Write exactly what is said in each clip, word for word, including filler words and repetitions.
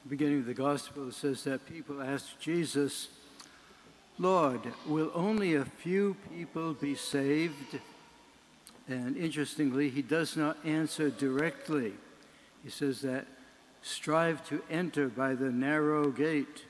beginning of the gospel, it says that people asked Jesus, "Lord, will only a few people be saved?" And interestingly, he does not answer directly. He says that, "Strive to enter by the narrow gate."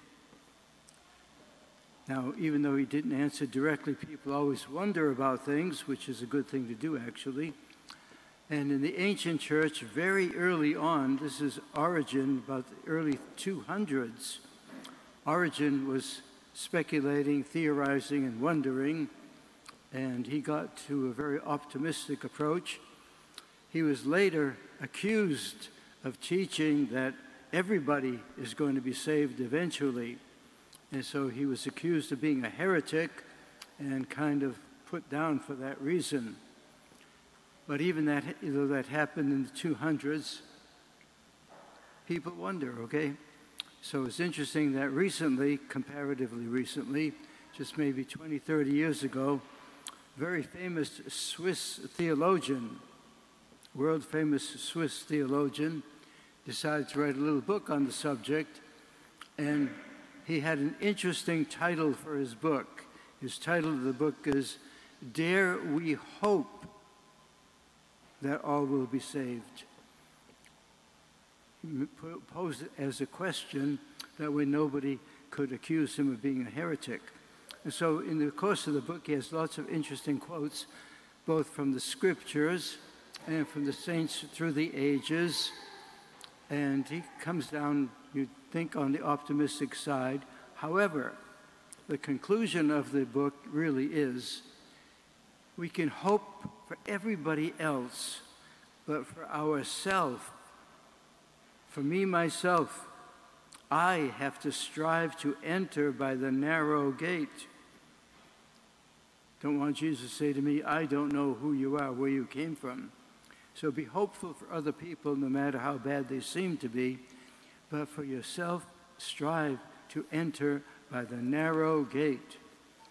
Now, even though he didn't answer directly, people always wonder about things, which is a good thing to do, actually. And in the ancient church, very early on, this is Origen, about the early two hundreds, Origen was speculating, theorizing, and wondering, and he got to a very optimistic approach. He was later accused of teaching that everybody is going to be saved eventually. And so he was accused of being a heretic and kind of put down for that reason. But even that, though that happened in the two hundreds, people wonder, okay? So it's interesting that recently, comparatively recently, just maybe twenty, thirty years ago, very famous Swiss theologian, world famous Swiss theologian, decided to write a little book on the subject, and he had an interesting title for his book. His title of the book is, "Dare We Hope That All Will Be Saved?" He posed it as a question, that way nobody could accuse him of being a heretic. And so in the course of the book, he has lots of interesting quotes, both from the scriptures and from the saints through the ages. And he comes down, you'd think, on the optimistic side. However, the conclusion of the book really is, we can hope for everybody else, but for ourselves, for me, myself, I have to strive to enter by the narrow gate. Don't want Jesus to say to me, "I don't know who you are, where you came from." So be hopeful for other people, no matter how bad they seem to be, but for yourself, strive to enter by the narrow gate.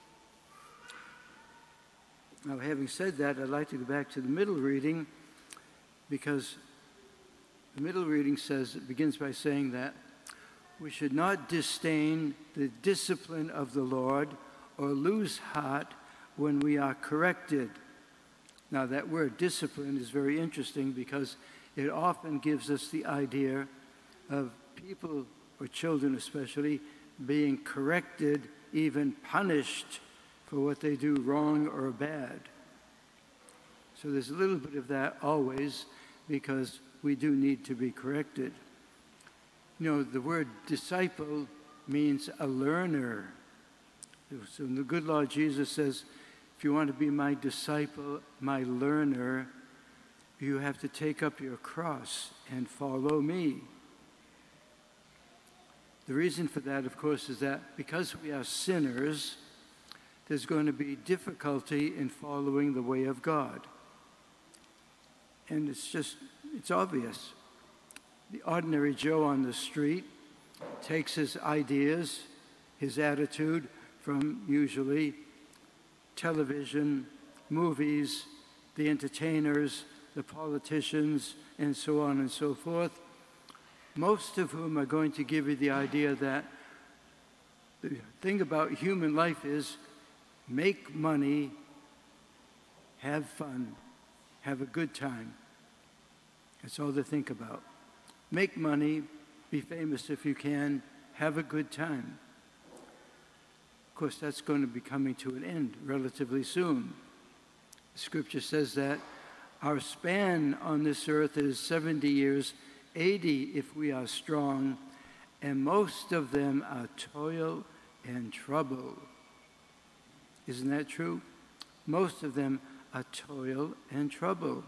Now, having said that, I'd like to go back to the middle reading, because the middle reading says, it begins by saying that we should not disdain the discipline of the Lord or lose heart when we are corrected. Now, that word discipline is very interesting, because it often gives us the idea of people, or children especially, being corrected, even punished for what they do wrong or bad. So there's a little bit of that always, because we do need to be corrected. You know, the word disciple means a learner. So in the good Lord Jesus says, if you want to be my disciple, my learner, you have to take up your cross and follow me. The reason for that, of course, is that because we are sinners, there's going to be difficulty in following the way of God. And it's just, it's obvious. The ordinary Joe on the street takes his ideas, his attitude from usually television, movies, the entertainers, the politicians, and so on and so forth, most of whom are going to give you the idea that the thing about human life is make money, have fun, have a good time. That's all they think about. Make money, be famous if you can, have a good time. Of course, that's going to be coming to an end relatively soon. The scripture says that our span on this earth is seventy years, eighty if we are strong, and most of them are toil and trouble. Isn't that true? Most of them are toil and trouble.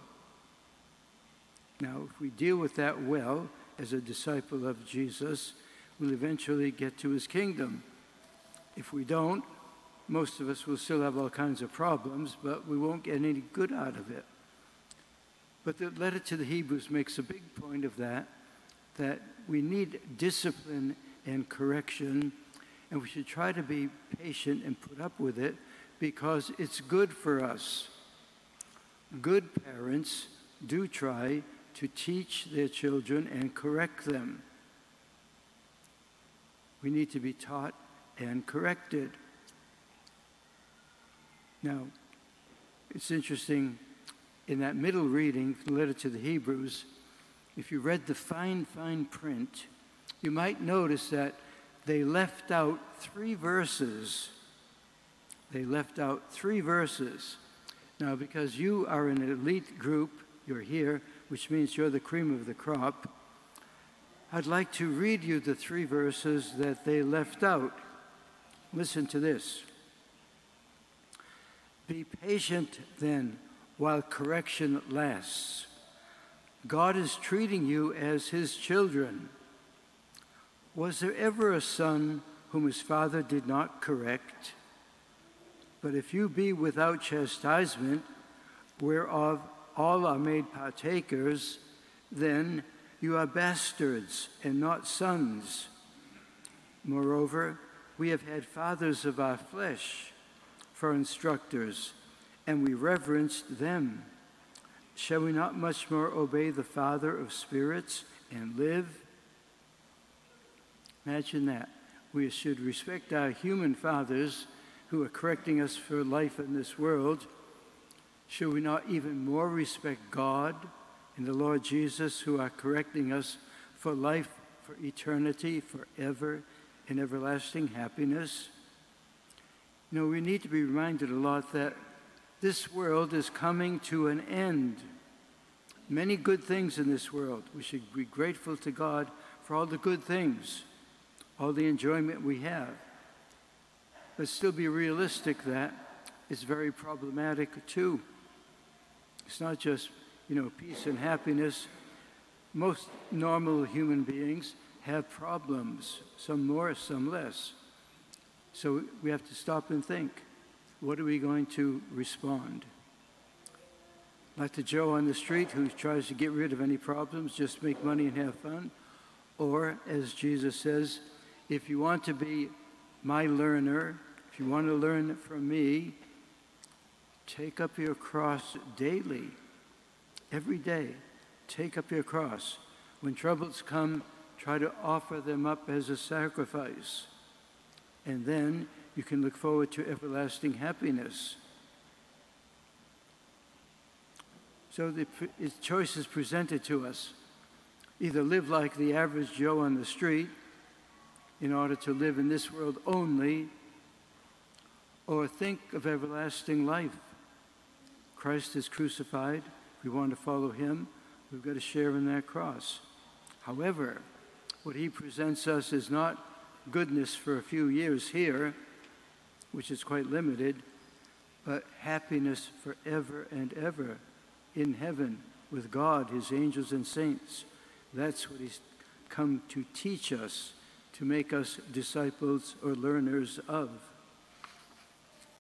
Now, if we deal with that well as a disciple of Jesus, we'll eventually get to his kingdom. If we don't, most of us will still have all kinds of problems, but we won't get any good out of it. But the letter to the Hebrews makes a big point of that, that we need discipline and correction, and we should try to be patient and put up with it, because it's good for us. Good parents do try to teach their children and correct them. We need to be taught and corrected. Now, it's interesting, in that middle reading, the letter to the Hebrews, if you read the fine, fine print, you might notice that they left out three verses. They left out three verses. Now, because you are an elite group, you're here, which means you're the cream of the crop, I'd like to read you the three verses that they left out. Listen to this. Be patient, then, while correction lasts. God is treating you as his children. Was there ever a son whom his father did not correct? But if you be without chastisement, whereof all are made partakers, then you are bastards and not sons. Moreover, we have had fathers of our flesh for instructors, and we reverenced them. Shall we not much more obey the Father of spirits and live? Imagine that. We should respect our human fathers who are correcting us for life in this world. Should we not even more respect God and the Lord Jesus, who are correcting us for life, for eternity, forever, in everlasting happiness? You know, we need to be reminded a lot that this world is coming to an end. Many good things in this world. We should be grateful to God for all the good things, all the enjoyment we have. But still be realistic that it's very problematic too. It's not just, you know, peace and happiness. Most normal human beings have problems, some more, some less. So we have to stop and think, what are we going to respond? Like the Joe on the street who tries to get rid of any problems, just make money and have fun? Or, as Jesus says, if you want to be my learner, if you want to learn from me, take up your cross daily, every day. Take up your cross. When troubles come, try to offer them up as a sacrifice. And then you can look forward to everlasting happiness. So the choice is presented to us. Either live like the average Joe on the street in order to live in this world only, or think of everlasting life. Christ is crucified. If we want to follow him, we've got to share in that cross. However, what he presents us is not goodness for a few years here, which is quite limited, but happiness forever and ever in heaven with God, his angels and saints. That's what he's come to teach us, to make us disciples or learners of.